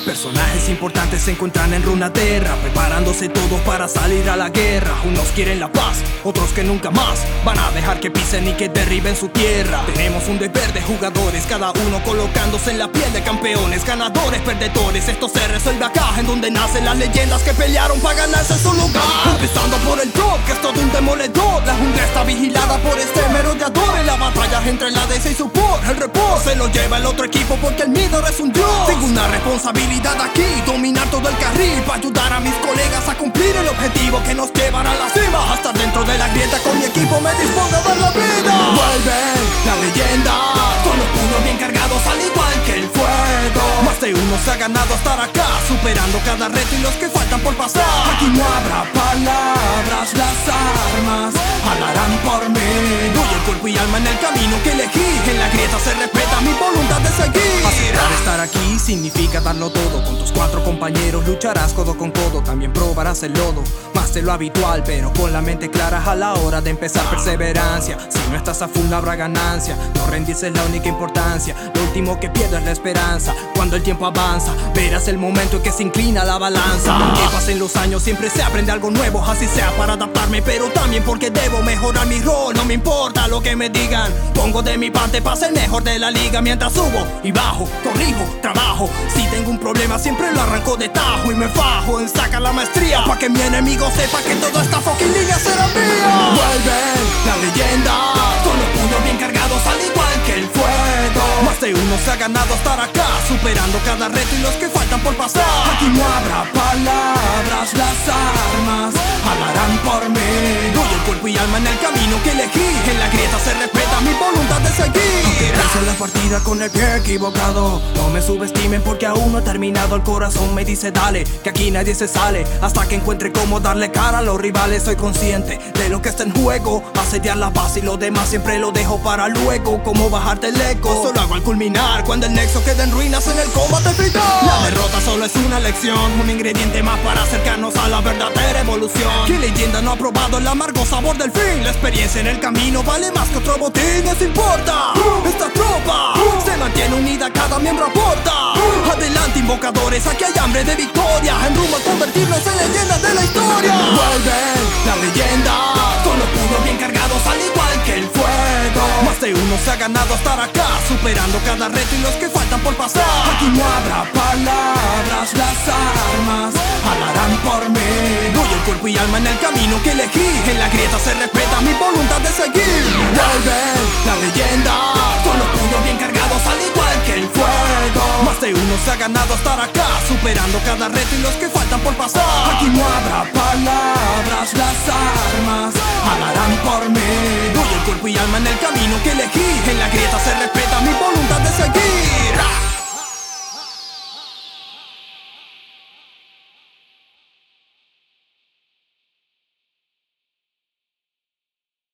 Personajes importantes se encuentran en Runeterra, preparándose todos para salir a la guerra. Unos quieren la paz, otros que nunca más van a dejar que pisen y que derriben su tierra. Tenemos un deber de jugadores, cada uno colocándose en la piel de campeones, ganadores, perdedores. Esto se resuelve acá, en donde nacen las leyendas que pelearon para ganarse su lugar. Empezando por el top, que es todo un demoledor. La jungla está vigilada por este merodeador. En la batalla entre la DC y support, el report se lo lleva el otro equipo porque el Midor es un dios. Tengo una responsabilidad aquí, dominar todo el carril para ayudar a mis colegas a cumplir el objetivo que nos llevará a la cima. Hasta dentro de la grieta con mi equipo me dispongo a dar la vida. Vuelve la leyenda, con los puños bien cargados al igual que el fuego. Más de uno se ha ganado estar acá, superando cada reto y los que faltan por pasar. Aquí no habrá palabras, las armas hablarán por mí. Doy el cuerpo y alma en el camino que elegí. En la grieta se respeta mi voluntad de seguir. Aceptar estar aquí significa darlo todo. Con tus 4 compañeros lucharás codo con codo. También probarás el lodo, más de lo habitual, pero con la mente clara a la hora de empezar. Perseverancia, si no estás a full no habrá ganancia. No rendirse es la única importancia. Lo último que pierdo es la esperanza. Cuando el tiempo avanza, verás el momento en que se inclina la balanza. Aunque pasen los años siempre se aprende algo nuevo, así sea para adaptarme, pero también porque debo mejorar mi rol. No me importa lo que me digan, pongo de mi parte para ser mejor de la liga. Mientras subo y bajo, corrijo, trabajo. Si tengo un problema siempre lo arranco de tajo y me fajo en sacar la maestría, pa' que mi enemigo sepa que toda esta fucking línea será mía. Vuelve la leyenda, con los puños bien cargados al igual que el fuego. Más de uno se ha ganado estar acá, superando cada reto y los que faltan por pasar. Aquí no habrá palabras, las armas hablarán por mí. Doy el cuerpo y alma en el camino que elegí. En la grieta se respeta mi voluntad de seguir. Aunque realice la partida con el pie equivocado, no me subestimen porque aún no he terminado. El corazón me dice dale, que aquí nadie se sale hasta que encuentre cómo darle cara a los rivales. Soy consciente de lo que está en juego, asediar la paz y lo demás siempre lo dejo para luego. Cómo bajarte el eco, solo hago al culminar, cuando el nexo quede en ruinas en el combate final. La derrota solo es una lección, un ingrediente más para acercarnos a la verdadera evolución. ¿Qué leyenda no ha probado el amargo sabor del fin? La experiencia en el camino vale más que otro botín, eso importa. Esta tropa se mantiene unida, cada miembro aporta. Adelante invocadores, aquí hay hambre de victoria, en rumbo a convertirnos en leyendas de la historia. Vuelve la leyenda, con los puños bien cargados al igual que el fuego. Más de uno se ha ganado estar acá, superando cada reto y los que faltan por pasar. Aquí no habrá palabras, las armas hablarán por mí. Doy el cuerpo y alma en el camino que elegí. En la grieta se respeta mi voluntad de seguir. Vuelve la leyenda, con los puños bien cargados al igual que el fuego. Más de uno se ha ganado estar acá, superando cada reto y los que faltan por pasar. Aquí no habrá palabras, las armas hablarán por mí. Doy el cuerpo y alma en el camino que elegí. En la grieta se respeta mi voluntad de